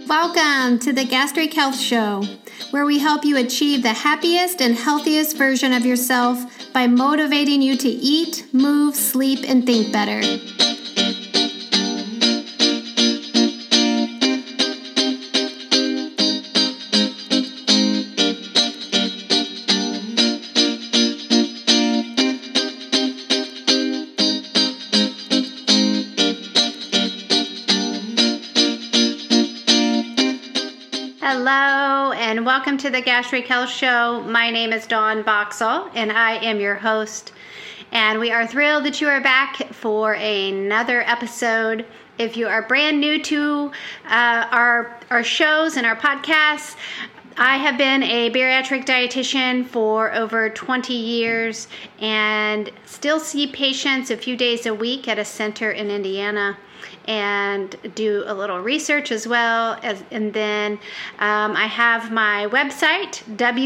Welcome to the Gastric Health Show, where we help you achieve the happiest and healthiest version of yourself by motivating you to eat, move, sleep, and think better. Hello and welcome to the Gastric Health Show. My name is Dawn Boxall and I am your host. And we are thrilled that you are back for another episode. If you are brand new to our shows and our podcasts, I have been a bariatric dietitian for over 20 years and still see patients a few days a week at a center in Indiana and do a little research as well. And then I have my website,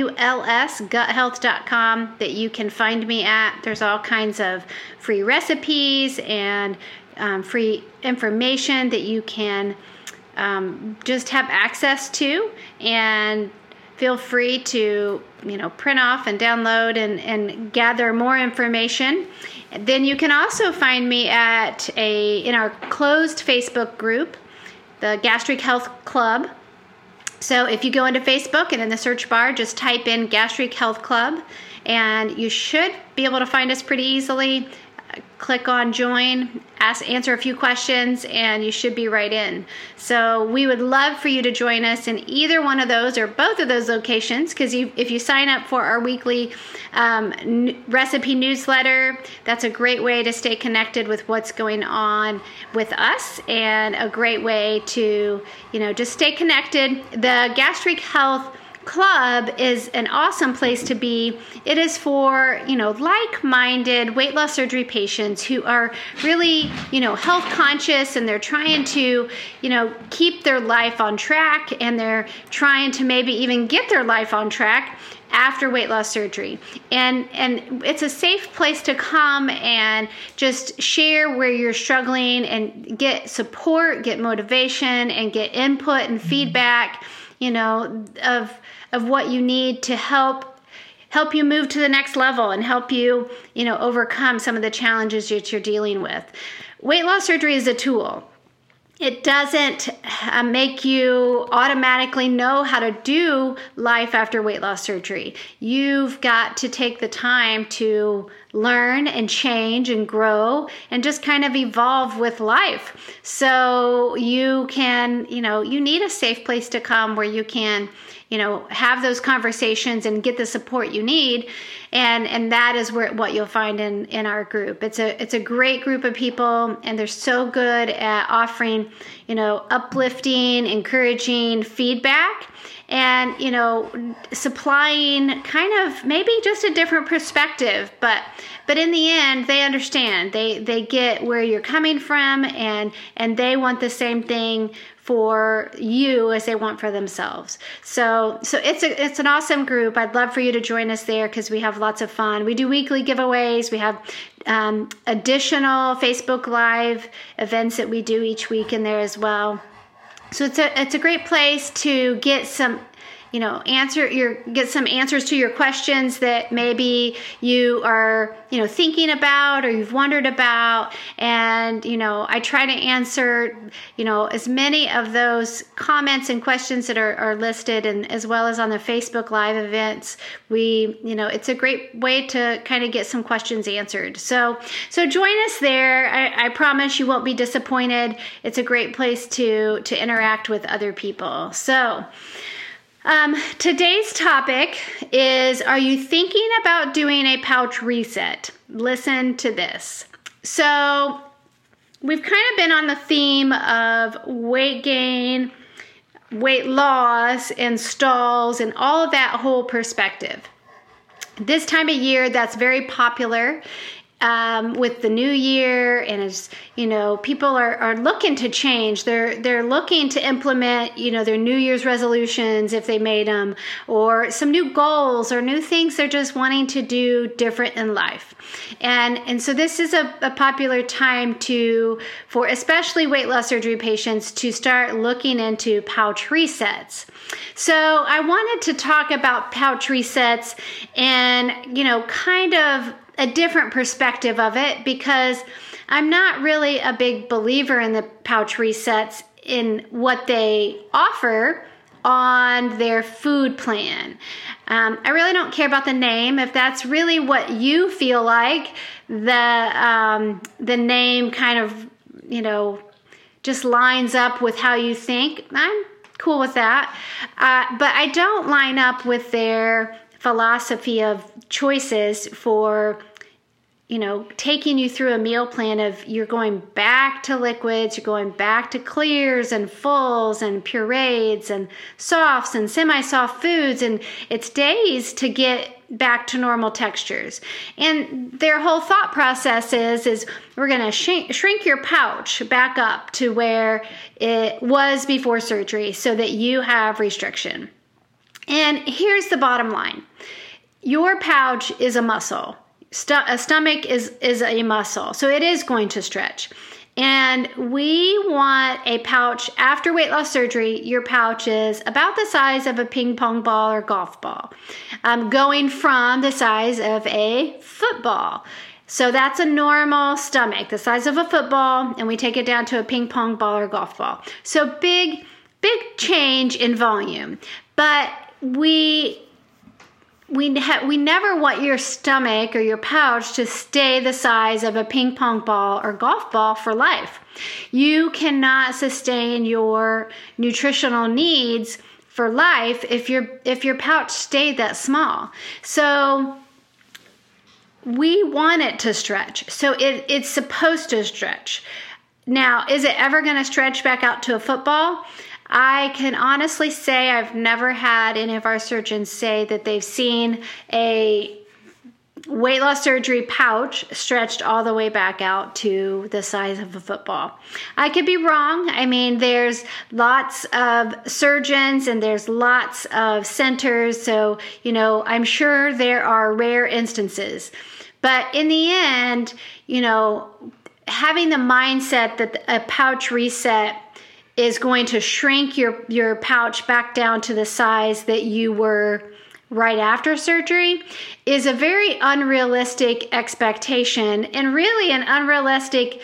wlsguthealth.com, that you can find me at. There's all kinds of free recipes and free information that you can just have access to, and feel free to print off and download and gather more information. Then you can also find me in our closed Facebook group, the Gastric Health Club. So if you go into Facebook and in the search bar, just type in Gastric Health Club, and you should be able to find us pretty easily. Click on join, answer a few questions, and you should be right in. So we would love for you to join us in either one of those or both of those locations, because if you sign up for our weekly recipe newsletter, that's a great way to stay connected with what's going on with us, and a great way to just stay connected. The Gastric Health Club is an awesome place to be. It is for, like-minded weight loss surgery patients who are really, health conscious, and they're trying to, keep their life on track, and they're trying to maybe even get their life on track after weight loss surgery. And it's a safe place to come and just share where you're struggling and get support, get motivation, and get input and feedback, of what you need to help you move to the next level and help you, overcome some of the challenges that you're dealing with. Weight loss surgery is a tool. It doesn't make you automatically know how to do life after weight loss surgery. You've got to take the time to learn and change and grow and just kind of evolve with life. So you can, you need a safe place to come where you can, have those conversations and get the support you need. And that is what you'll find in our group. It's a great group of people, and they're so good at offering, uplifting, encouraging feedback, and, supplying kind of maybe just a different perspective, but in the end, they understand. They get where you're coming from, and they want the same thing for you as they want for themselves. So it's an awesome group. I'd love for you to join us there, because we have lots of fun. We do weekly giveaways. We have additional Facebook Live events that we do each week in there as well. So it's a great place to get some get some answers to your questions that maybe you are, thinking about or you've wondered about. And, I try to answer, as many of those comments and questions that are listed, and as well as on the Facebook Live events. It's a great way to kind of get some questions answered. So join us there. I promise you won't be disappointed. It's a great place to interact with other people. So, today's topic is, are you thinking about doing a pouch reset? Listen to this. So we've kind of been on the theme of weight gain, weight loss, and stalls, and all of that whole perspective. This time of year, that's very popular with the new year, and as people are looking to change. They're looking to implement their New Year's resolutions if they made them, or some new goals or new things they're just wanting to do different in life. And so this is a popular time for especially weight loss surgery patients to start looking into pouch resets. So I wanted to talk about pouch resets and kind of a different perspective of it, because I'm not really a big believer in the pouch resets in what they offer on their food plan. I really don't care about the name. If that's really what you feel like, the name kind of, just lines up with how you think, I'm cool with that. But I don't line up with their philosophy of choices for taking you through a meal plan of you're going back to liquids, you're going back to clears and fulls and purees and softs and semi-soft foods, and it's days to get back to normal textures. And their whole thought process is we're going to shrink your pouch back up to where it was before surgery so that you have restriction. And here's the bottom line. Your pouch is a muscle. A stomach is a muscle, so it is going to stretch. And we want a pouch after weight loss surgery. Your pouch is about the size of a ping pong ball or golf ball, going from the size of a football. So that's a normal stomach, the size of a football, and we take it down to a ping pong ball or golf ball. So big change in volume, but we never want your stomach or your pouch to stay the size of a ping pong ball or golf ball for life. You cannot sustain your nutritional needs for life if your pouch stayed that small. So we want it to stretch. So it's supposed to stretch. Now, is it ever going to stretch back out to a football? I can honestly say I've never had any of our surgeons say that they've seen a weight loss surgery pouch stretched all the way back out to the size of a football. I could be wrong. I mean, there's lots of surgeons and there's lots of centers. So, I'm sure there are rare instances. But in the end, having the mindset that a pouch reset is going to shrink your pouch back down to the size that you were right after surgery is a very unrealistic expectation, and really an unrealistic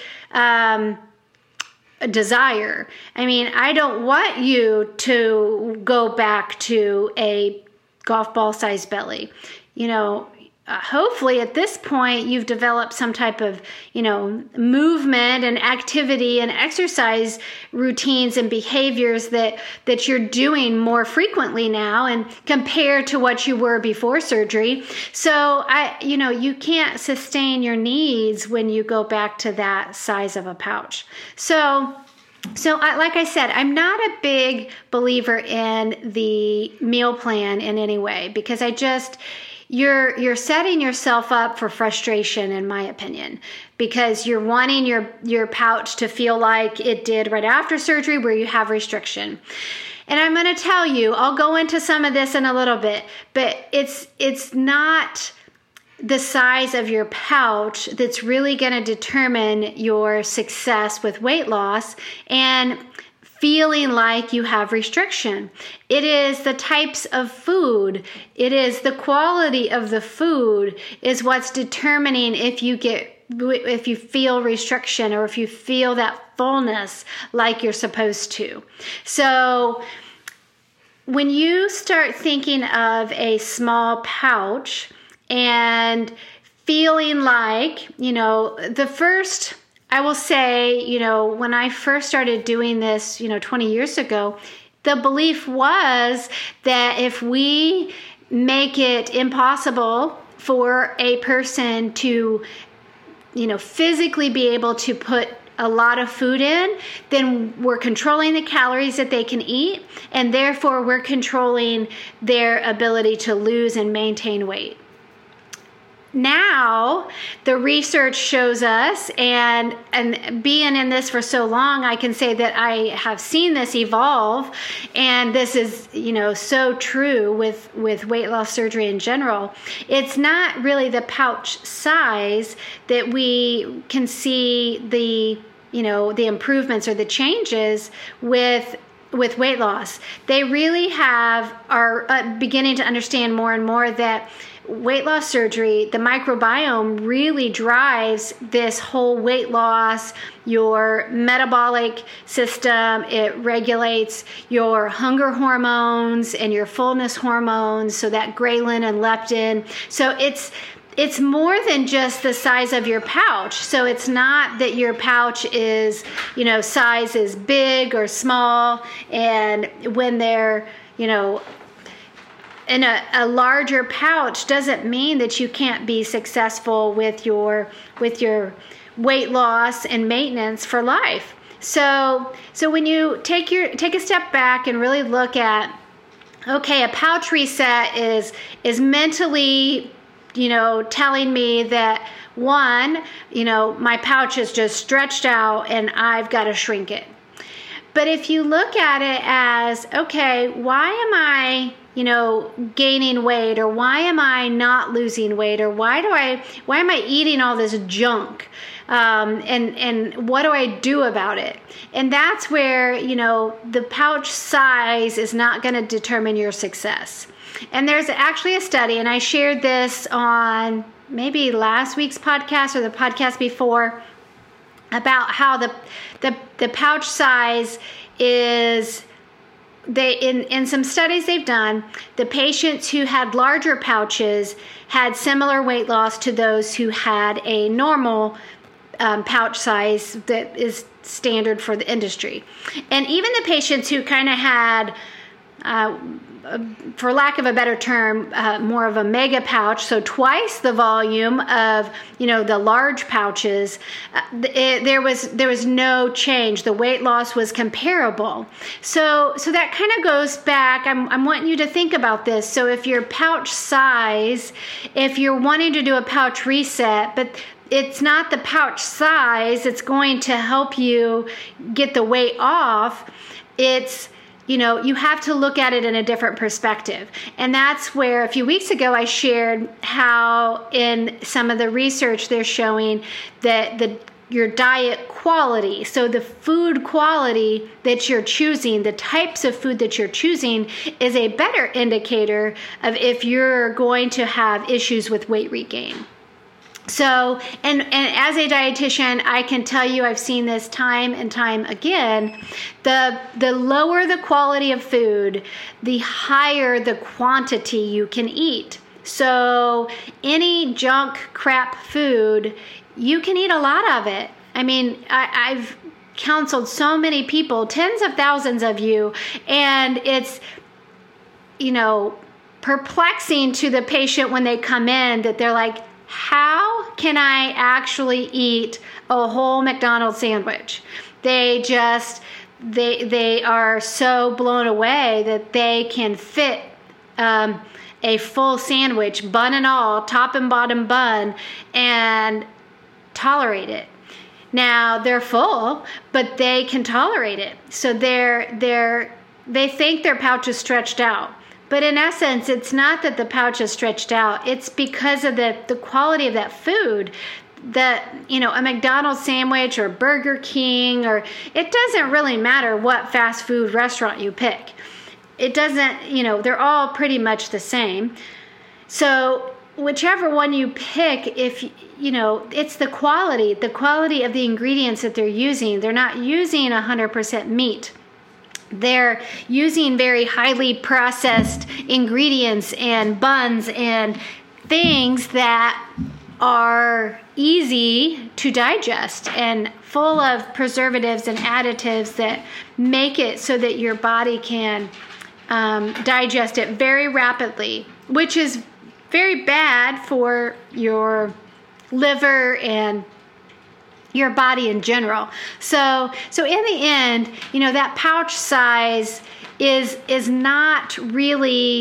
desire. I mean, I don't want you to go back to a golf ball size belly. Hopefully at this point you've developed some type of, movement and activity and exercise routines and behaviors that you're doing more frequently now and compared to what you were before surgery. So you can't sustain your needs when you go back to that size of a pouch. So like I said, I'm not a big believer in the meal plan in any way, because you're setting yourself up for frustration, in my opinion, because you're wanting your pouch to feel like it did right after surgery where you have restriction. And I'm going to tell you, I'll go into some of this in a little bit, but it's not the size of your pouch that's really going to determine your success with weight loss and feeling like you have restriction. It is the types of food, it is the quality of the food is what's determining if you feel restriction or if you feel that fullness like you're supposed to. So when you start thinking of a small pouch and feeling like, I will say, when I first started doing this, 20 years ago, the belief was that if we make it impossible for a person to, physically be able to put a lot of food in, then we're controlling the calories that they can eat, and therefore we're controlling their ability to lose and maintain weight. now the research shows us, and being in this for so long, I can say that I have seen this evolve, and this is, so true with weight loss surgery in general. It's not really the pouch size that we can see the improvements or the changes with weight loss. They really are beginning to understand more and more that weight loss surgery, the microbiome really drives this whole weight loss, your metabolic system. It regulates your hunger hormones and your fullness hormones, so that ghrelin and leptin. So it's more than just the size of your pouch. So it's not that your pouch is, size is big or small, and when they're, in a larger pouch doesn't mean that you can't be successful with your weight loss and maintenance for life. So when you take a step back and really look at, okay, a pouch reset is mentally, telling me that one, my pouch is just stretched out and I've got to shrink it. But if you look at it as, okay, why am I gaining weight, or why am I not losing weight, or why am I eating all this junk? And what do I do about it? And that's where, the pouch size is not going to determine your success. And there's actually a study, and I shared this on maybe last week's podcast or the podcast before, about how the pouch size is, in some studies they've done, the patients who had larger pouches had similar weight loss to those who had a normal pouch size that is standard for the industry. And even the patients who kind of had, for lack of a better term, more of a mega pouch, so twice the volume of, the large pouches, there was no change. The weight loss was comparable. So that kind of goes back. I'm wanting you to think about this. So if your pouch size, if you're wanting to do a pouch reset, but it's not the pouch size that's going to help you get the weight off, it's, you have to look at it in a different perspective. And that's where a few weeks ago I shared how in some of the research they're showing that your diet quality, so the food quality that you're choosing, the types of food that you're choosing, is a better indicator of if you're going to have issues with weight regain. So, and as a dietitian, I can tell you, I've seen this time and time again, the lower the quality of food, the higher the quantity you can eat. So any junk crap food, you can eat a lot of it. I mean, I've counseled so many people, tens of thousands of you, and it's, perplexing to the patient when they come in that they're like, how can I actually eat a whole McDonald's sandwich? They are so blown away that they can fit a full sandwich, bun and all, top and bottom bun, and tolerate it. Now they're full, but they can tolerate it. So they think their pouch is stretched out. But in essence, it's not that the pouch is stretched out. It's because of the quality of that food. That, a McDonald's sandwich or Burger King, or it doesn't really matter what fast food restaurant you pick. It doesn't, they're all pretty much the same. So whichever one you pick, if, it's the quality of the ingredients that they're using. They're not using 100% meat. They're using very highly processed ingredients and buns and things that are easy to digest and full of preservatives and additives that make it so that your body can digest it very rapidly, which is very bad for your liver and your body in general. So in the end, that pouch size is not really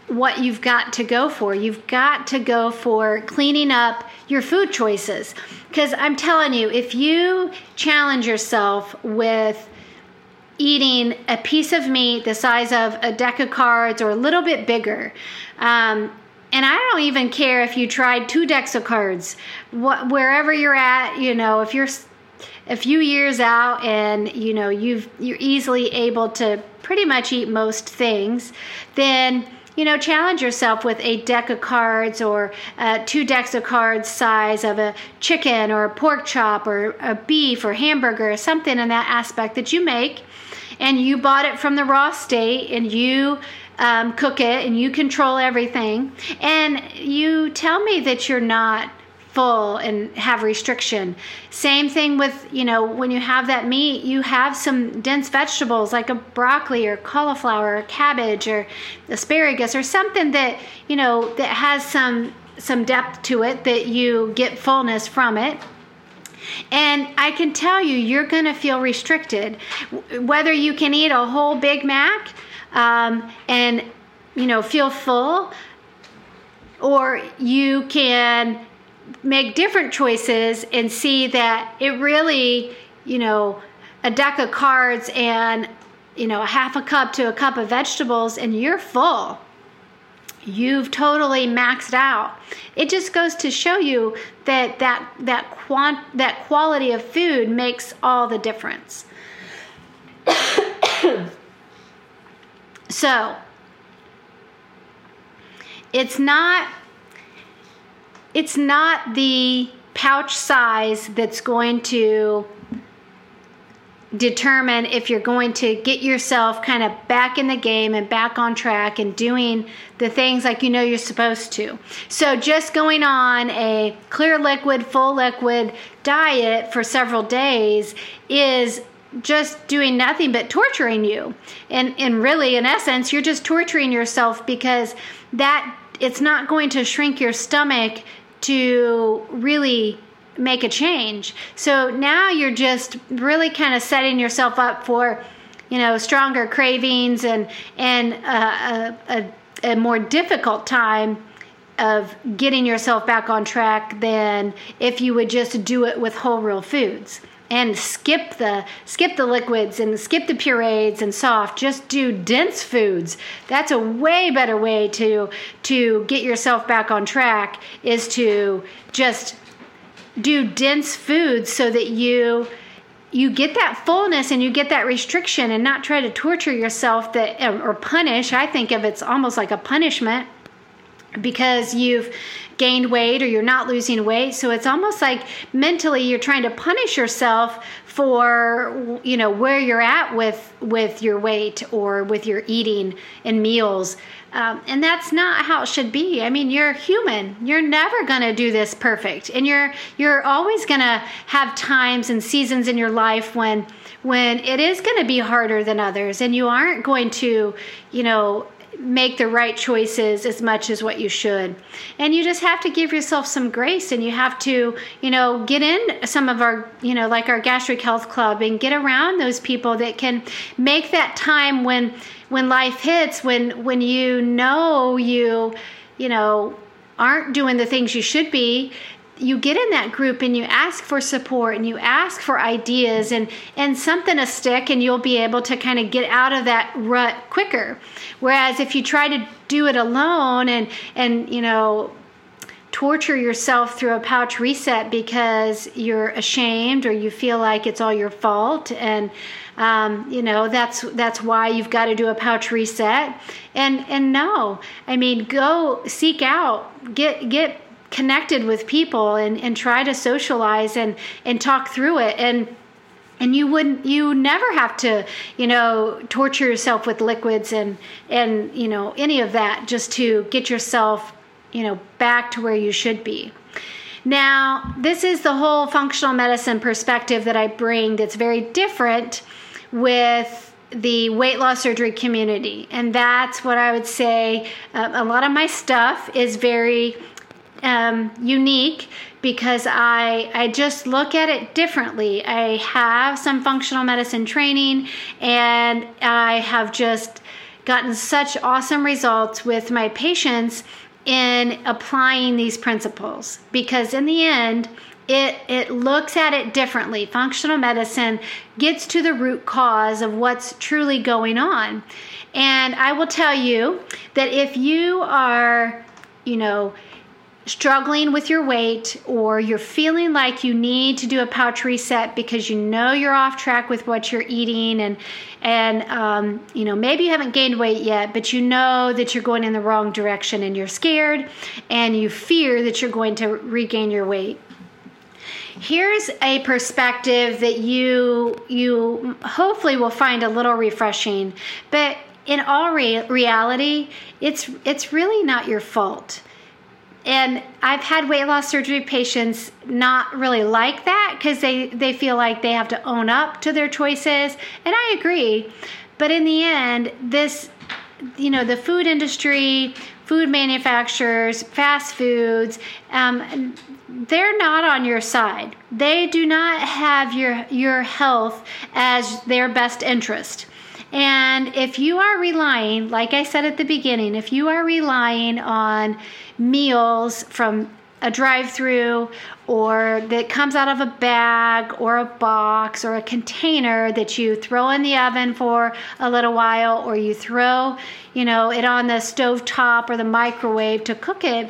what you've got to go for. You've got to go for cleaning up your food choices. Because I'm telling you, if you challenge yourself with eating a piece of meat the size of a deck of cards or a little bit bigger, and I don't even care if you tried 2 decks of cards, wherever you're at, if you're a few years out and you're easily able to pretty much eat most things, then challenge yourself with a deck of cards or 2 decks of cards size of a chicken or a pork chop or a beef or hamburger or something in that aspect that you make, and you bought it from the raw state and you cook it and you control everything, and you tell me that you're not full and have restriction. Same thing with, when you have that meat, you have some dense vegetables like a broccoli or cauliflower or cabbage or asparagus or something that, that has some depth to it, that you get fullness from it. And I can tell you, you're going to feel restricted. Whether you can eat a whole Big Mac and, feel full, or you can make different choices and see that it really, a deck of cards and, a half a cup to a cup of vegetables and you're full. You've totally maxed out. It just goes to show you that quality of food makes all the difference. So, it's not the pouch size that's going to determine if you're going to get yourself kind of back in the game and back on track and doing the things like you're supposed to. So just going on a clear liquid, full liquid diet for several days is just doing nothing but torturing you. And really, in essence, you're just torturing yourself, because that it's not going to shrink your stomach to really make a change. So now you're just really kind of setting yourself up for, stronger cravings and a more difficult time of getting yourself back on track than if you would just do it with whole real foods and skip the liquids and skip the purees and soft. Just do dense foods. That's a way better way to get yourself back on track, is to just do dense foods so that you get that fullness and you get that restriction, and not try to torture yourself or punish. I think of it's almost like a punishment because you've gained weight or you're not losing weight. So it's almost like mentally you're trying to punish yourself for, where you're at with your weight or with your eating and meals. And that's not how it should be. I mean, you're human. You're never going to do this perfect. And you're always going to have times and seasons in your life when it is going to be harder than others, and you aren't going to, make the right choices as much as what you should. And you just have to give yourself some grace, and you have to, get in some of our, like our Gastric Health Club, and get around those people that can make that time when life hits, when you aren't doing the things you should be. You get in that group and you ask for support and you ask for ideas and something to stick, and you'll be able to kind of get out of that rut quicker. Whereas if you try to do it alone and torture yourself through a pouch reset because you're ashamed or you feel like it's all your fault, and that's why you've got to do a pouch reset. And no, I mean, go seek out, get connected with people and try to socialize and talk through it. And you never have to, torture yourself with liquids and any of that, just to get yourself, back to where you should be. Now, this is the whole functional medicine perspective that I bring, that's very different with the weight loss surgery community. And that's what I would say. A lot of my stuff is very unique, because I just look at it differently. I have some functional medicine training, and I have just gotten such awesome results with my patients in applying these principles, because in the end, it looks at it differently. Functional medicine gets to the root cause of what's truly going on. And I will tell you that if you are, struggling with your weight, or you're feeling like you need to do a pouch reset because you're off track with what you're eating, and maybe you haven't gained weight yet, but you know that you're going in the wrong direction, and you're scared and you fear that you're going to regain your weight. Here's a perspective that you hopefully will find a little refreshing, but in all reality, it's really not your fault. And I've had weight loss surgery patients not really like that, because they feel like they have to own up to their choices. And I agree. But in the end, the food industry, food manufacturers, fast foods, they're not on your side. They do not have your health as their best interest. And if you are relying, like I said at the beginning, if you are relying on meals from a drive-through, or that comes out of a bag or a box or a container that you throw in the oven for a little while, or you throw it on the stovetop or the microwave to cook it,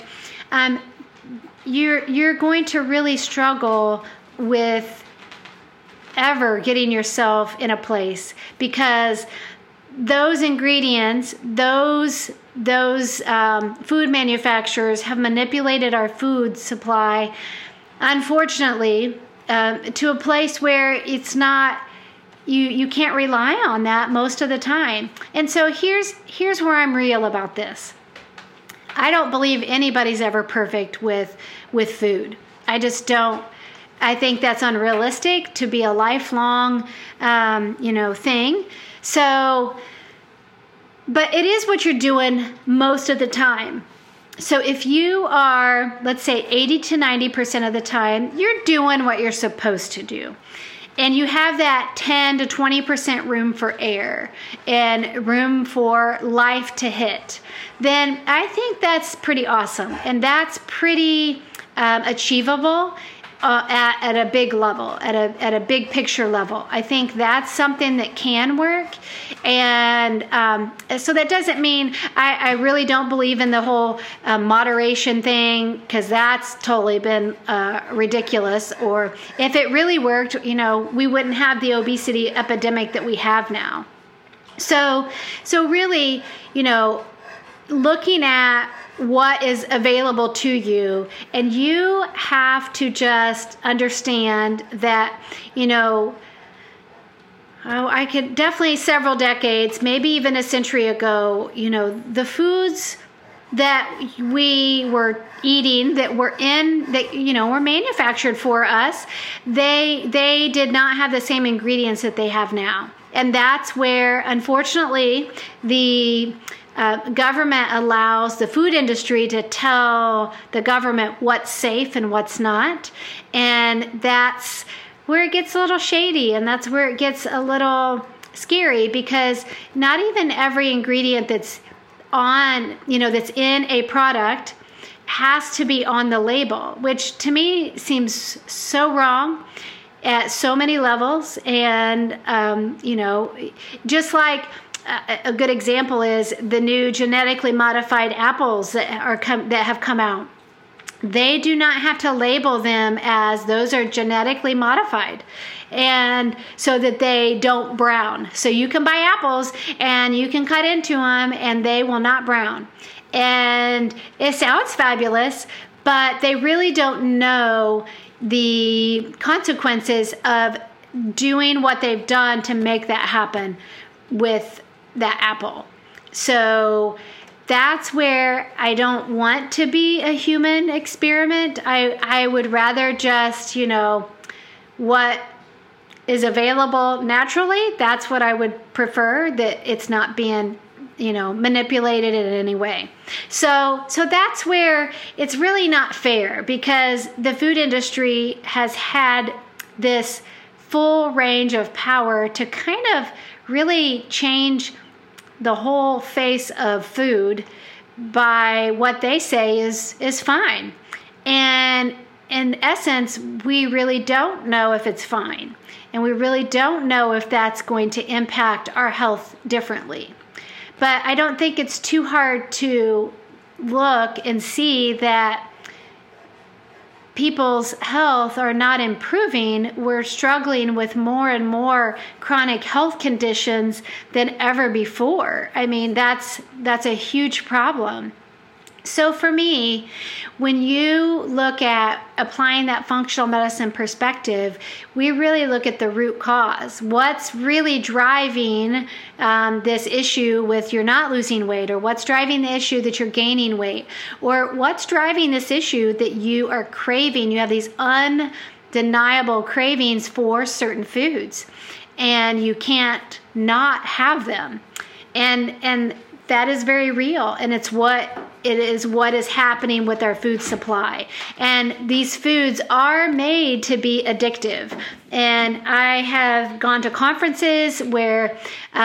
you're going to really struggle with ever getting yourself in a place, because those ingredients, those food manufacturers have manipulated our food supply, unfortunately, to a place where it's not, you can't rely on that most of the time. And so here's where I'm real about this. I don't believe anybody's ever perfect with food. I just don't. I think that's unrealistic to be a lifelong, thing. So, but it is what you're doing most of the time. So if you are, let's say 80 to 90% of the time, you're doing what you're supposed to do, and you have that 10 to 20% room for error and room for life to hit, then I think that's pretty awesome. And that's pretty achievable at a big level, at a big picture level. I think that's something that can work. And so that doesn't mean I really don't believe in the whole moderation thing, because that's totally been ridiculous. Or if it really worked, we wouldn't have the obesity epidemic that we have now. So really, looking at what is available to you, and you have to just understand that, I could definitely several decades, maybe even a century ago, the foods that we were eating, that were were manufactured for us, they did not have the same ingredients that they have now. And that's where, unfortunately, the government allows the food industry to tell the government what's safe and what's not. And that's where it gets a little shady, and that's where it gets a little scary, because not even every ingredient that's that's in a product has to be on the label, which to me seems so wrong at so many levels. And, just like a good example is the new genetically modified apples that have come out. They do not have to label them as those are genetically modified, and so that they don't brown. So you can buy apples and you can cut into them and they will not brown. And it sounds fabulous, but they really don't know the consequences of doing what they've done to make that happen with that apple. So that's where I don't want to be a human experiment. I would rather just, what is available naturally, that's what I would prefer, that it's not being, manipulated in any way. So that's where it's really not fair, because the food industry has had this full range of power to kind of really change the whole face of food by what they say is fine. And in essence, we really don't know if it's fine. And we really don't know if that's going to impact our health differently. But I don't think it's too hard to look and see that people's health are not improving. We're struggling with more and more chronic health conditions than ever before. I mean, that's a huge problem. So for me, when you look at applying that functional medicine perspective, we really look at the root cause. What's really driving this issue with you're not losing weight, or what's driving the issue that you're gaining weight, or what's driving this issue that you are craving? You have these undeniable cravings for certain foods, and you can't not have them. And that is very real, and it is what is happening with our food supply. And these foods are made to be addictive. And I have gone to conferences where,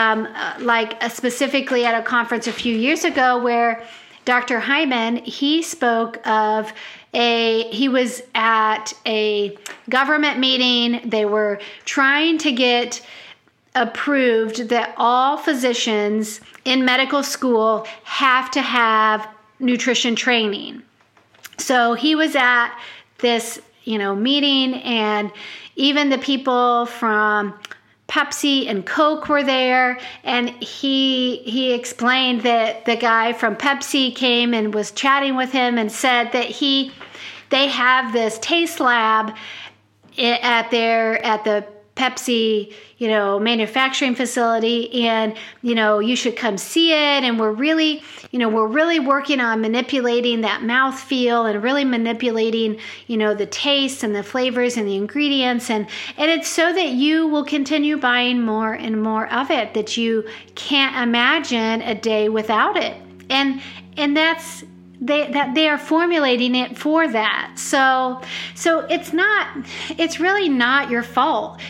specifically at a conference a few years ago, where Dr. Hyman, he spoke of he was at a government meeting. They were trying to get approved that all physicians in medical school have to have nutrition training. So he was at this, meeting, and even the people from Pepsi and Coke were there, and he explained that the guy from Pepsi came and was chatting with him and said that they have this taste lab at the Pepsi, manufacturing facility, and, you should come see it. And we're really working on manipulating that mouthfeel and really manipulating, the taste and the flavors and the ingredients. And it's so that you will continue buying more and more of it, that you can't imagine a day without it. And that's, they are formulating it for that. So it's really not your fault.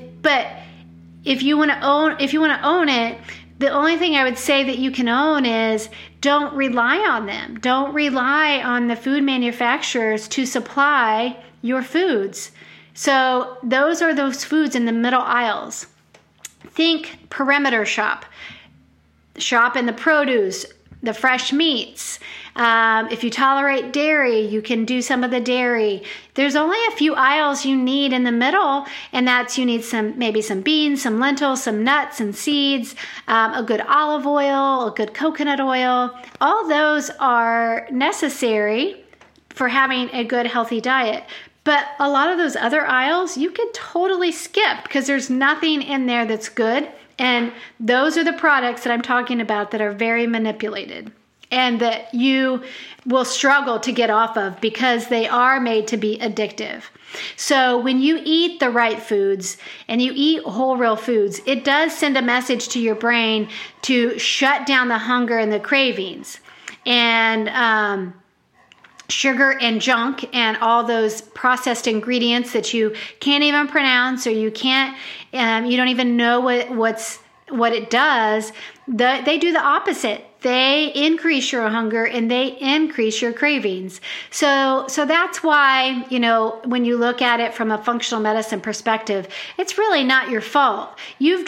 If you want to own it, the only thing I would say that you can own is don't rely on them. Don't rely on the food manufacturers to supply your foods. So those are those foods in the middle aisles. Think perimeter shop. Shop in the produce, the fresh meats. If you tolerate dairy, you can do some of the dairy. There's only a few aisles you need in the middle, and that's you need maybe some beans, some lentils, some nuts and seeds, a good olive oil, a good coconut oil. All those are necessary for having a good, healthy diet. But a lot of those other aisles you could totally skip because there's nothing in there that's good. And those are the products that I'm talking about that are very manipulated and that you will struggle to get off of because they are made to be addictive. So when you eat the right foods and you eat whole, real foods, it does send a message to your brain to shut down the hunger and the cravings. And sugar and junk and all those processed ingredients that you can't even pronounce, or you can't, you don't even know what it does. They do the opposite. They increase your hunger and they increase your cravings. So that's why, when you look at it from a functional medicine perspective, it's really not your fault. You've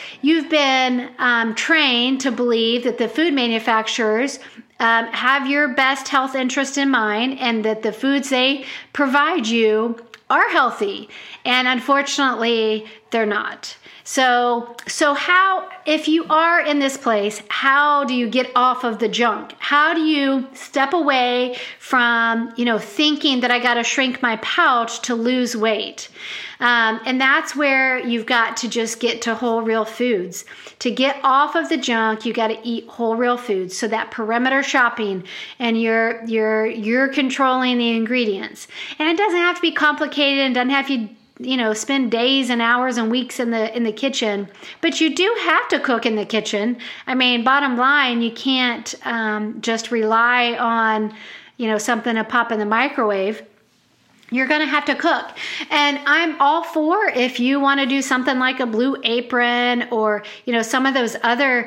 been trained to believe that the food manufacturers have your best health interest in mind and that the foods they provide you are healthy. And unfortunately, they're not. So how, if you are in this place, how do you get off of the junk? How do you step away from, thinking that I got to shrink my pouch to lose weight? And that's where you've got to just get to whole, real foods. To get off of the junk, you got to eat whole, real foods. So that perimeter shopping, and you're controlling the ingredients. And it doesn't have to be complicated, and doesn't have to spend days and hours and weeks in the kitchen, but you do have to cook in the kitchen. I mean, bottom line, you can't just rely on, something to pop in the microwave. You're going to have to cook. And I'm all for if you want to do something like a Blue Apron or, some of those other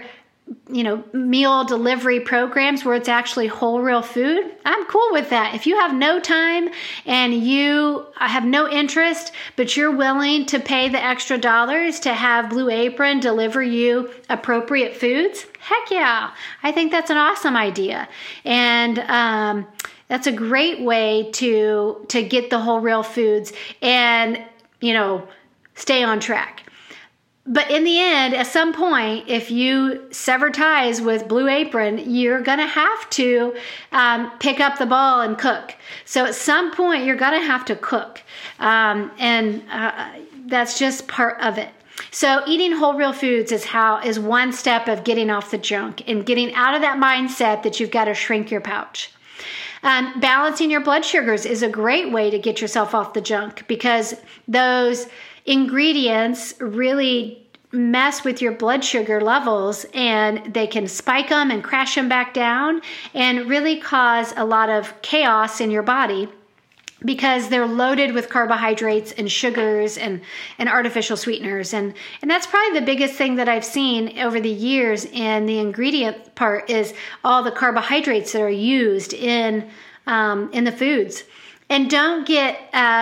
meal delivery programs where it's actually whole real food, I'm cool with that. If you have no time and you have no interest, but you're willing to pay the extra dollars to have Blue Apron deliver you appropriate foods, heck yeah. I think that's an awesome idea. And that's a great way to get the whole real foods and, stay on track. But in the end, at some point, if you sever ties with Blue Apron, you're going to have to pick up the ball and cook. So at some point, you're going to have to cook. And that's just part of it. So eating whole real foods is one step of getting off the junk and getting out of that mindset that you've got to shrink your pouch. Balancing your blood sugars is a great way to get yourself off the junk, because those ingredients really mess with your blood sugar levels, and they can spike them and crash them back down and really cause a lot of chaos in your body, because they're loaded with carbohydrates and sugars and artificial sweeteners. And that's probably the biggest thing that I've seen over the years in the ingredient part is all the carbohydrates that are used in the foods. And don't get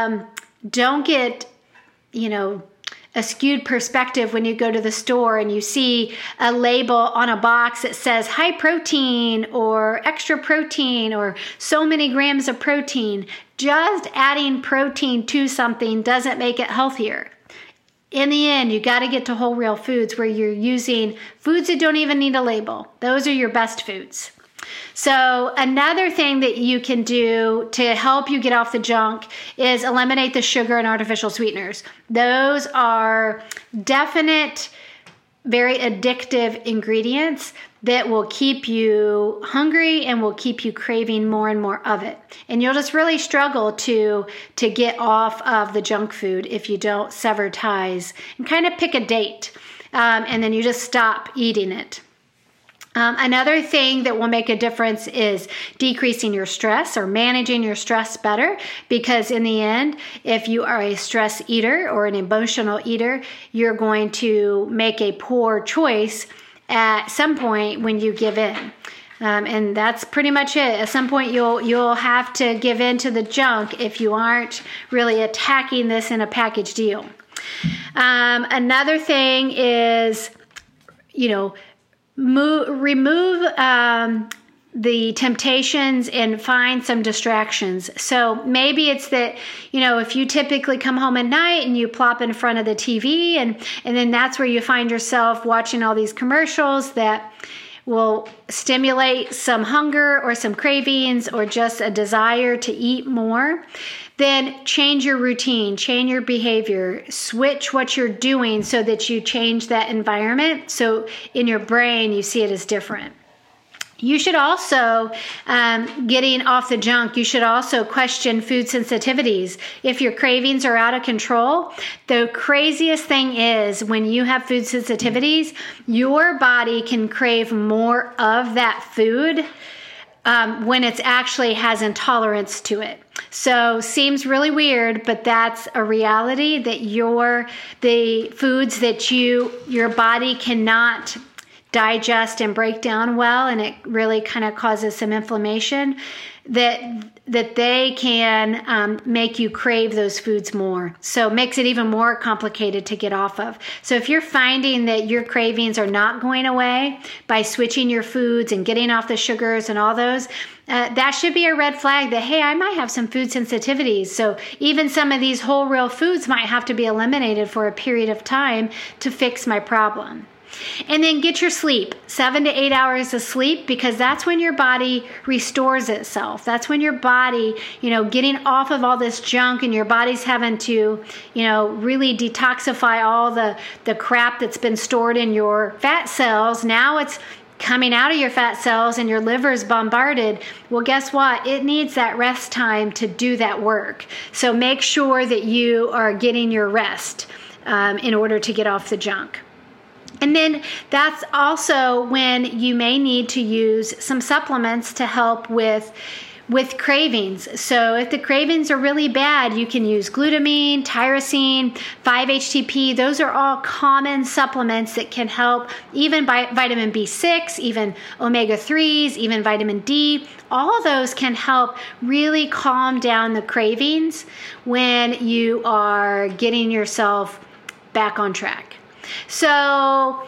a skewed perspective when you go to the store and you see a label on a box that says high protein or extra protein or so many grams of protein. Just adding protein to something doesn't make it healthier. In the end, you got to get to whole real foods where you're using foods that don't even need a label. Those are your best foods. So another thing that you can do to help you get off the junk is eliminate the sugar and artificial sweeteners. Those are definite, very addictive ingredients that will keep you hungry and will keep you craving more and more of it. And you'll just really struggle to get off of the junk food if you don't sever ties and kind of pick a date. And then you just stop eating it. Another thing that will make a difference is decreasing your stress or managing your stress better, because in the end, if you are a stress eater or an emotional eater, you're going to make a poor choice at some point when you give in. And that's pretty much it. At some point, you'll have to give in to the junk if you aren't really attacking this in a package deal. Another thing is, remove the temptations and find some distractions. So maybe it's that, if you typically come home at night and you plop in front of the TV and then that's where you find yourself watching all these commercials that will stimulate some hunger or some cravings or just a desire to eat more, then change your routine, change your behavior, switch what you're doing so that you change that environment. So in your brain, you see it as different. You should also, getting off the junk, you should also question food sensitivities. If your cravings are out of control, the craziest thing is when you have food sensitivities, your body can crave more of that food when it actually has intolerance to it. So seems really weird, but that's a reality that the foods that your body cannot digest and break down well, and it really kind of causes some inflammation, that they can make you crave those foods more. So it makes it even more complicated to get off of. So if you're finding that your cravings are not going away by switching your foods and getting off the sugars and all those, that should be a red flag that, hey, I might have some food sensitivities. So even some of these whole real foods might have to be eliminated for a period of time to fix my problem. And then get your sleep, 7 to 8 hours of sleep, because that's when your body restores itself. That's when your body, getting off of all this junk, and your body's having to, really detoxify all the crap that's been stored in your fat cells. Now it's coming out of your fat cells and your liver is bombarded. Well, guess what? It needs that rest time to do that work. So make sure that you are getting your rest in order to get off the junk. And then that's also when you may need to use some supplements to help with with cravings. So if the cravings are really bad, you can use glutamine, tyrosine, 5-HTP. Those are all common supplements that can help, even vitamin B6, even omega-3s, even vitamin D. All of those can help really calm down the cravings when you are getting yourself back on track. So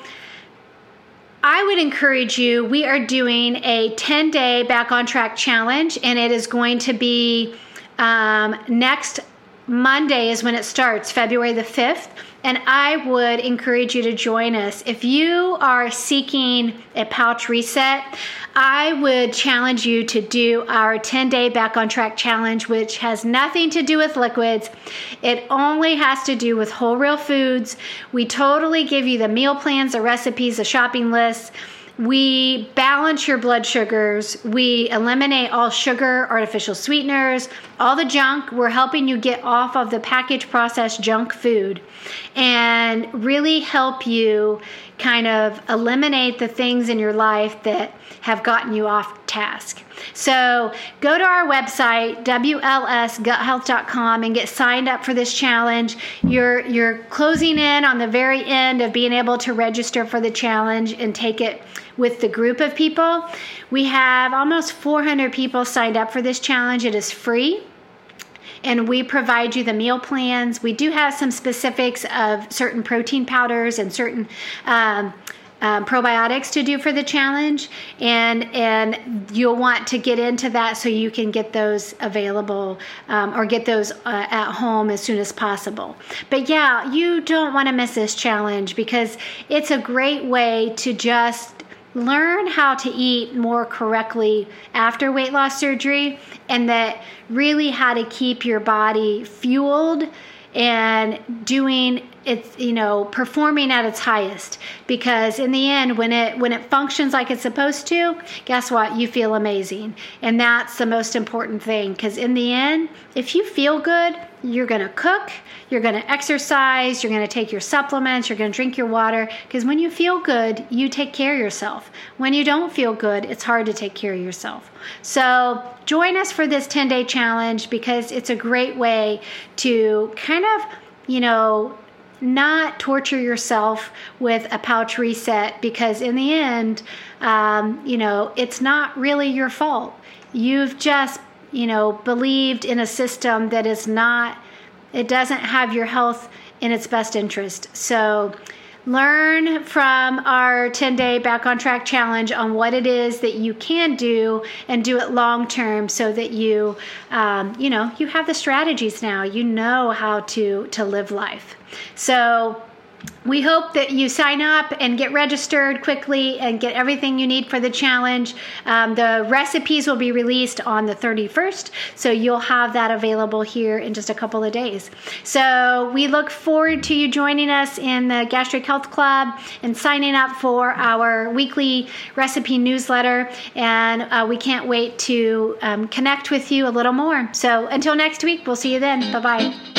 I would encourage you, we are doing a 10-day Back on Track challenge, and it is going to be next Monday is when it starts, February the 5th. And I would encourage you to join us. If you are seeking a pouch reset, I would challenge you to do our 10-day Back on Track challenge, which has nothing to do with liquids. It only has to do with whole real foods. We totally give you the meal plans, the recipes, the shopping lists. We balance your blood sugars. We eliminate all sugar, artificial sweeteners, all the junk. We're helping you get off of the packaged processed junk food and really help you kind of eliminate the things in your life that have gotten you off task. So go to our website, WLSGutHealth.com, and get signed up for this challenge. You're closing in on the very end of being able to register for the challenge and take it with the group of people. We have almost 400 people signed up for this challenge. It is free. And we provide you the meal plans. We do have some specifics of certain protein powders and certain probiotics to do for the challenge, and you'll want to get into that so you can get those available or get those at home as soon as possible. But yeah, you don't want to miss this challenge because it's a great way to just learn how to eat more correctly after weight loss surgery, and that really how to keep your body fueled and doing it's, performing at its highest. Because in the end, when it functions like it's supposed to, guess what? You feel amazing. And that's the most important thing. Because in the end, if you feel good, you're going to cook, you're going to exercise, you're going to take your supplements, you're going to drink your water. Because when you feel good, you take care of yourself. When you don't feel good, it's hard to take care of yourself. So join us for this 10-day challenge because it's a great way to kind of, not torture yourself with a pouch reset, because in the end, it's not really your fault. You've just, believed in a system that is not, it doesn't have your health in its best interest. So learn from our 10-day Back on Track challenge on what it is that you can do and do it long term so that you have the strategies now. You know how to live life. So we hope that you sign up and get registered quickly and get everything you need for the challenge. The recipes will be released on the 31st, so you'll have that available here in just a couple of days. So we look forward to you joining us in the Gastric Health Club and signing up for our weekly recipe newsletter. And we can't wait to connect with you a little more. So until next week, we'll see you then. Bye-bye.